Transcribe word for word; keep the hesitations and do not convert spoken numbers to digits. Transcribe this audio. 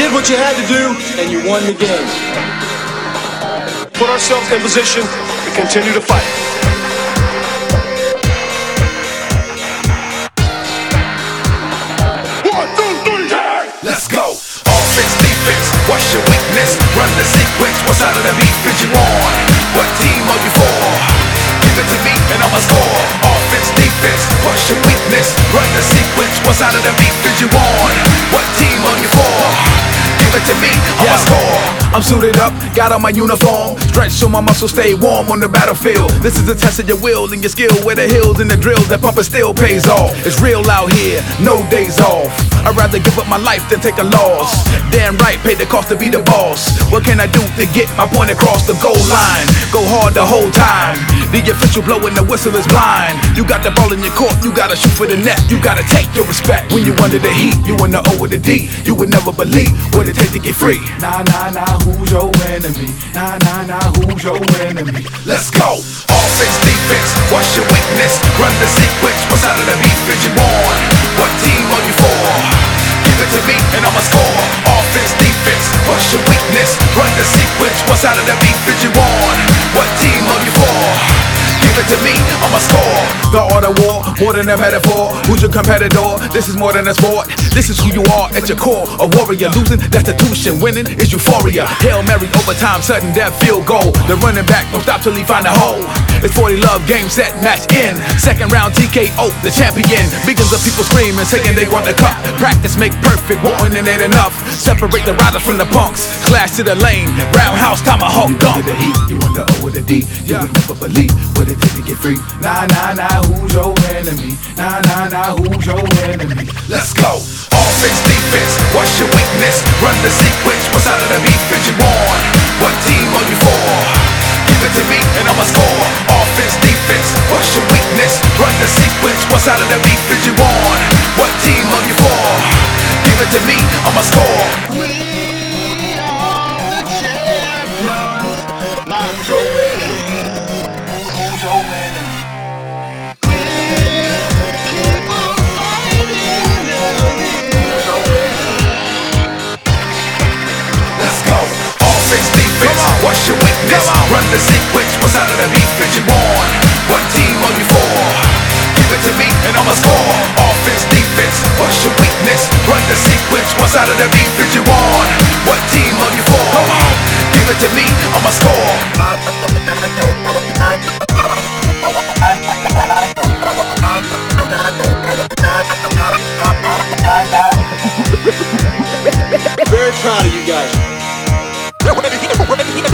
did what you had to do, and you won the game. Put ourselves in position to continue to fight. One, two, three, tag! Let's go. Offense, defense, what's your weakness? Run the sequence, what side of the defense you on? What team are you for? Give it to me and I'ma score. Offense, defense, what's your weakness? Run the sequence, what side of the defense you on? What team are you for? Give it to me, I'ma score. I'm suited up, got on my uniform, stretch so my muscles stay warm on the battlefield. This is a test of your will and your skill, where the hills and the drills that pumping still pays off. It's real out here, no days off. I'd rather give up my life than take a loss. Damn right, pay the cost to be the boss. What can I do to get my point across the goal line? Go hard the whole time. The official blowing the whistle is blind. You got the ball in your court, you gotta shoot for the net. You gotta take your respect. When you under the heat, you in the O with the D. You would never believe what it takes to get free. Nah, nah, nah, who's your enemy? Nah, nah, nah, who's your enemy? Let's go. Offense, defense, what's your weakness? Run the sequence, what side of the defense you on? What team are you for? Give it to me and I'ma score. Offense, defense, what's your weakness? Run the sequence, what side of the defense you on? What team are you for? Give it to me, I'ma score. The art of war, more than a metaphor. Who's your competitor? This is more than a sport. This is who you are at your core. A warrior, losing destitution, winning is euphoria. Hail Mary, overtime, sudden death, field goal. The running back don't stop till he find a hole. It's forty love, game set, match in. Second round T K O, the champion. Millions of people screaming, saying they want the cup. Practice make perfect, wanting it ain't enough. Separate the riders from the punks. Clash to the lane, roundhouse, tomahawk, dunk. You under the heat, you under O with the D. You would never believe what it takes to get free. Nah, nah, nah, who's your enemy? Nah, nah, nah, who's your enemy? Let's go. Offense, defense, what's your weakness? Run the sequence, what side of the defense you on? What team are you for? Give it to me and I'ma score. Offense, defense, what's your weakness? Run the sequence, what side of the defense you on? What team are you for? Give it to me, I'ma score. We are the champions. Not your enemy. Who's your enemy? What's your weakness? Run the sequence, what side of the defense you on? What team are you for? Give it to me and I'ma score. Offense, defense, what's your weakness? Run the sequence, what side of the defense you on? What team are you for? Give it to me, I'ma score. Very proud of you guys.